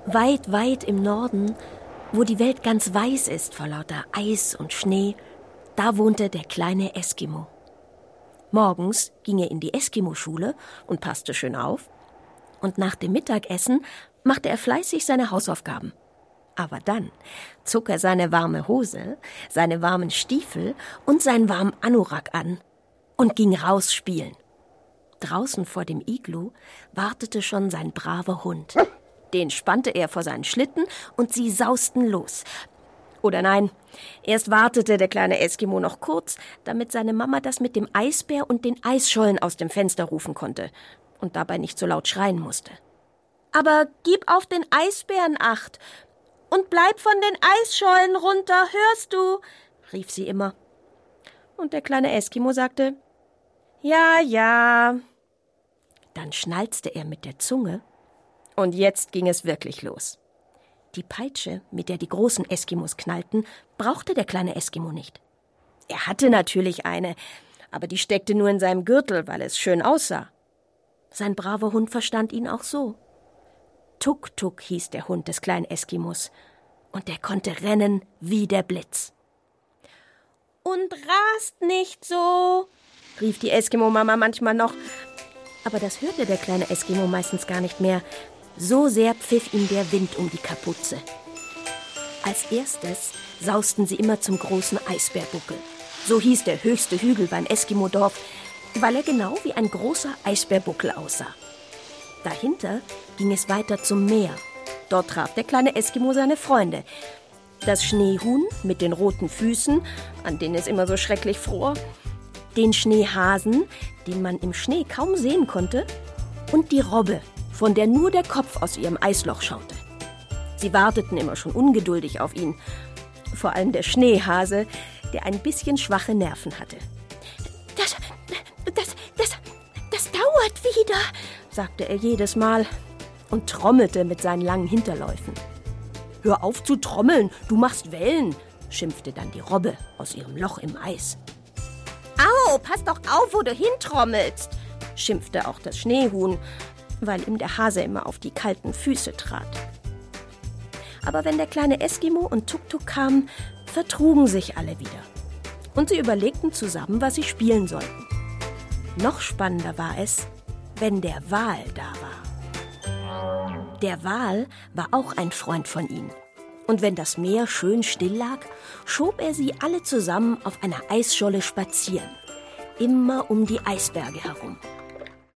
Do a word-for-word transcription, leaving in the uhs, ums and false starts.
Weit, weit im Norden, wo die Welt ganz weiß ist vor lauter Eis und Schnee, da wohnte der kleine Eskimo. Morgens ging er in die Eskimo-Schule und passte schön auf. Und nach dem Mittagessen machte er fleißig seine Hausaufgaben. Aber dann zog er seine warme Hose, seine warmen Stiefel und seinen warmen Anorak an und ging raus spielen. Draußen vor dem Iglu wartete schon sein braver Hund. Den spannte er vor seinen Schlitten und sie sausten los. Oder nein, erst wartete der kleine Eskimo noch kurz, damit seine Mama das mit dem Eisbär und den Eisschollen aus dem Fenster rufen konnte und dabei nicht so laut schreien musste. »Aber gib auf den Eisbären Acht und bleib von den Eisschollen runter, hörst du?« rief sie immer. Und der kleine Eskimo sagte, »Ja, ja.« Dann schnalzte er mit der Zunge und jetzt ging es wirklich los. Die Peitsche, mit der die großen Eskimos knallten, brauchte der kleine Eskimo nicht. Er hatte natürlich eine, aber die steckte nur in seinem Gürtel, weil es schön aussah. Sein braver Hund verstand ihn auch so. Tuk-Tuk hieß der Hund des kleinen Eskimos, und er konnte rennen wie der Blitz. »Und rast nicht so«, rief die Eskimo-Mama manchmal noch. Aber das hörte der kleine Eskimo meistens gar nicht mehr. So sehr pfiff ihm der Wind um die Kapuze. Als erstes sausten sie immer zum großen Eisbärbuckel. So hieß der höchste Hügel beim Eskimo-Dorf, weil er genau wie ein großer Eisbärbuckel aussah. Dahinter ging es weiter zum Meer. Dort traf der kleine Eskimo seine Freunde. Das Schneehuhn mit den roten Füßen, an denen es immer so schrecklich fror, den Schneehasen, den man im Schnee kaum sehen konnte, und die Robbe, von der nur der Kopf aus ihrem Eisloch schaute. Sie warteten immer schon ungeduldig auf ihn. Vor allem der Schneehase, der ein bisschen schwache Nerven hatte. Das, das, das, das dauert wieder, sagte er jedes Mal und trommelte mit seinen langen Hinterläufen. »Hör auf zu trommeln, du machst Wellen«, schimpfte dann die Robbe aus ihrem Loch im Eis. »Au, pass doch auf, wo du hintrommelst«, schimpfte auch das Schneehuhn, weil ihm der Hase immer auf die kalten Füße trat. Aber wenn der kleine Eskimo und Tuk-Tuk kamen, vertrugen sich alle wieder. Und sie überlegten zusammen, was sie spielen sollten. Noch spannender war es, wenn der Wal da war. Der Wal war auch ein Freund von ihnen. Und wenn das Meer schön still lag, schob er sie alle zusammen auf einer Eisscholle spazieren. Immer um die Eisberge herum.